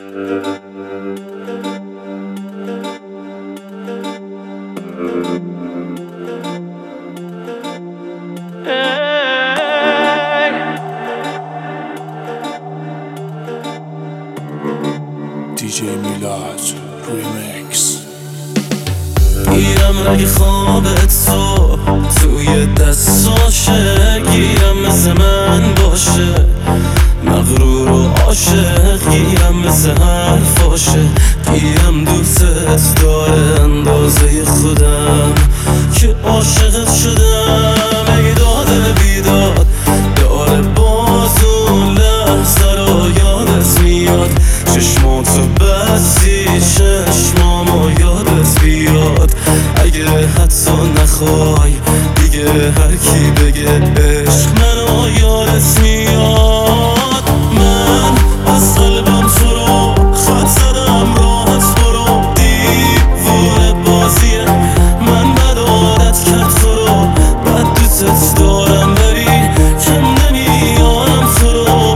DJ میلاد ریمیکس. گیرم اگه خوابت توی دستاشه، گیرم مثل من باشه، مغرور و عاشق، گیرم مثل حرفاشه، گیرم دوستت داره اندازه خودم که عاشقت شدم. ای داده بیداد داره باز اون لحظه رو یادت میاد، چشماتو بستی چشمامو یادت بیاد. اگه حتی نخوای دیگه هر کی بگه عشق منو یادت میاد. من از قلبم تو رو خط زدم، راحت برو، دیوونه بازیه، من بد عادت کرد تو رو، بد دوستت دارم بری کم نمیارم تو رو.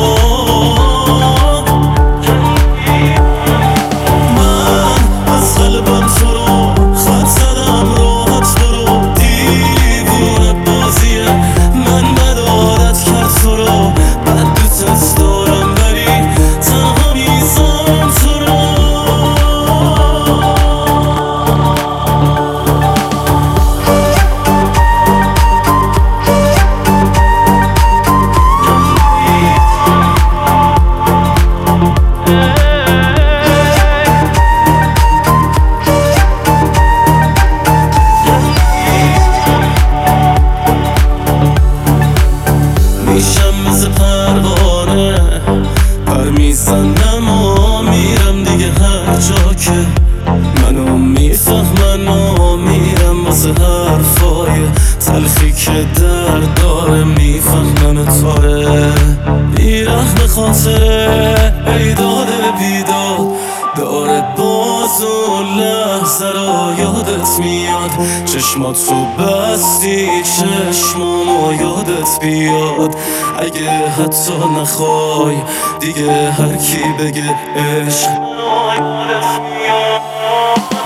من از قلبم تو رو خط زدم، راحت برو، دیوونه بازیه، من بد عادت کرد تو رو، بد دوستت دارم ولی تنها میذارم تو رو. میشم مثل پروانه، پر میزنم و میرم دیگه هر جا که منو میفهمن و میرم واسه حرفای تلخی که درد داره، میفهمن تاره بیرحم خاطره. ای داده بیداد داره باز اون لحظه رو یادت میاد، چشماتو بستی چشمامو یادت بیاد. اگه حتی نخوای دیگه هر کی بگه عشق منو یادت میاد.